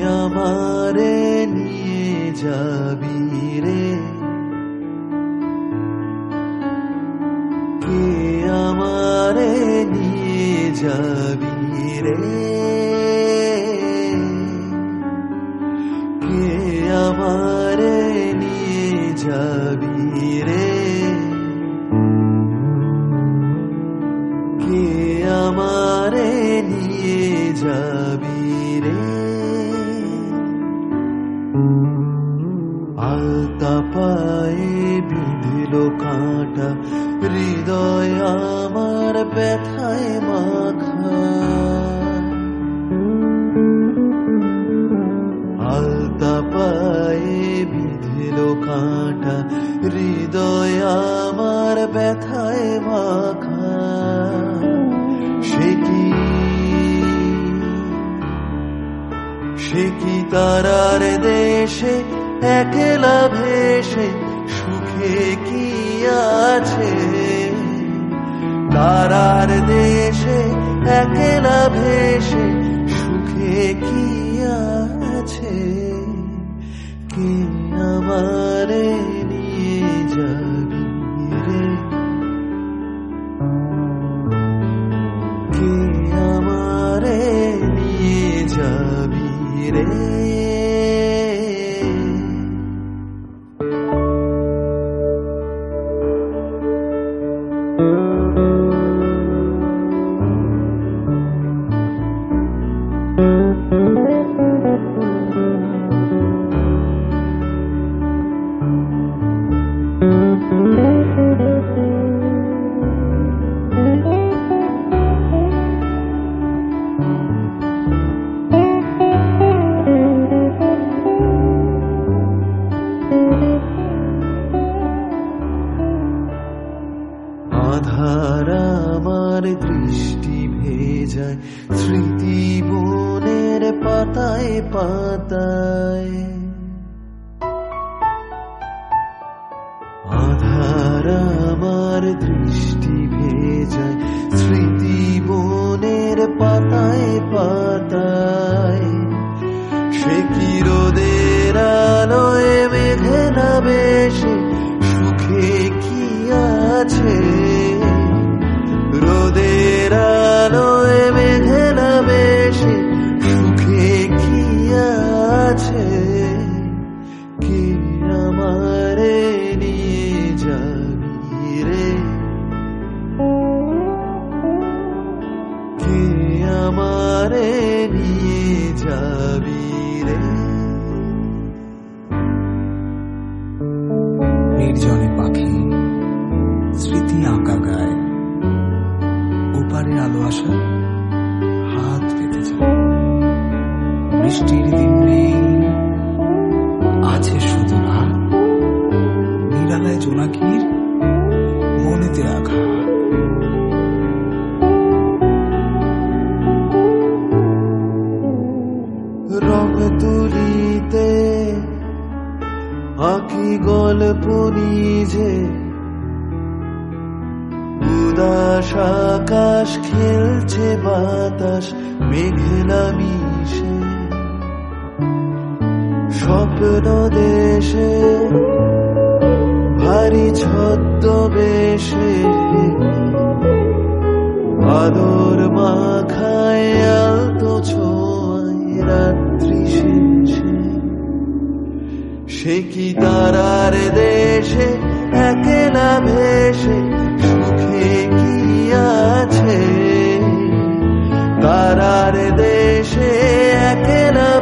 আমারে নিয়ে যাবি রে, কে আমারে নিয়ে যাবি রে, কে আমারে নিয়ে যাবি রে, কে আমারে নিয়ে যাবি রে। আলতা পায়ে বিঁধল কাঁটা, হৃদয় আমার ব্যথায় মাখা। আলতা পায়ে বিঁধল কাঁটা, হৃদয় আমার ব্যথায় মাখা। সে কি তারার দেশে একলা ভেসে সুখে কি আছে, তারার দেশে একলা ভেসে সুখে কি আছে, কে আমারে নিয়ে যাবি রে, কে আমারে নিয়ে যাবি রে। আধার আমার দৃষ্টি ভেজায়, স্মৃতি বনের পাতায় পাতায়। আধার আমার দৃষ্টি ভেজায়, স্মৃতি বনের পাতায় পাতায়। সে কি রোদের আলোয় মেঘে না বেশে সুখে কি আছে, রোদের আলোয় মেঘে না বেশে সুখে কি আছে, কে আমারে নিয়ে যাবি রে, কে আমারে নিয়ে যাবি রে। নির্জনে পাখি স্মৃতি আঁকা গায়, ওপারে আলো আসা হাত পেতে যায়। বৃষ্টির দিন নেই, আছে শুধু রাত, নিরালায় জোনাকির মনেতে আঘাত। রং তুলিতে আঁকি গল্প নিজে, উদাস আকাশ খেলছে বাতাস মেঘলা মিশে। স্বপ্ন দেশে ভারী ছদ্মবেশে, আদর মাখায় আলতো ছোঁয়ায় রাত্রি শেষে। সে কি তারার দেশে একলা ভেসে সুখে কি আছে, তারার দেশে একলা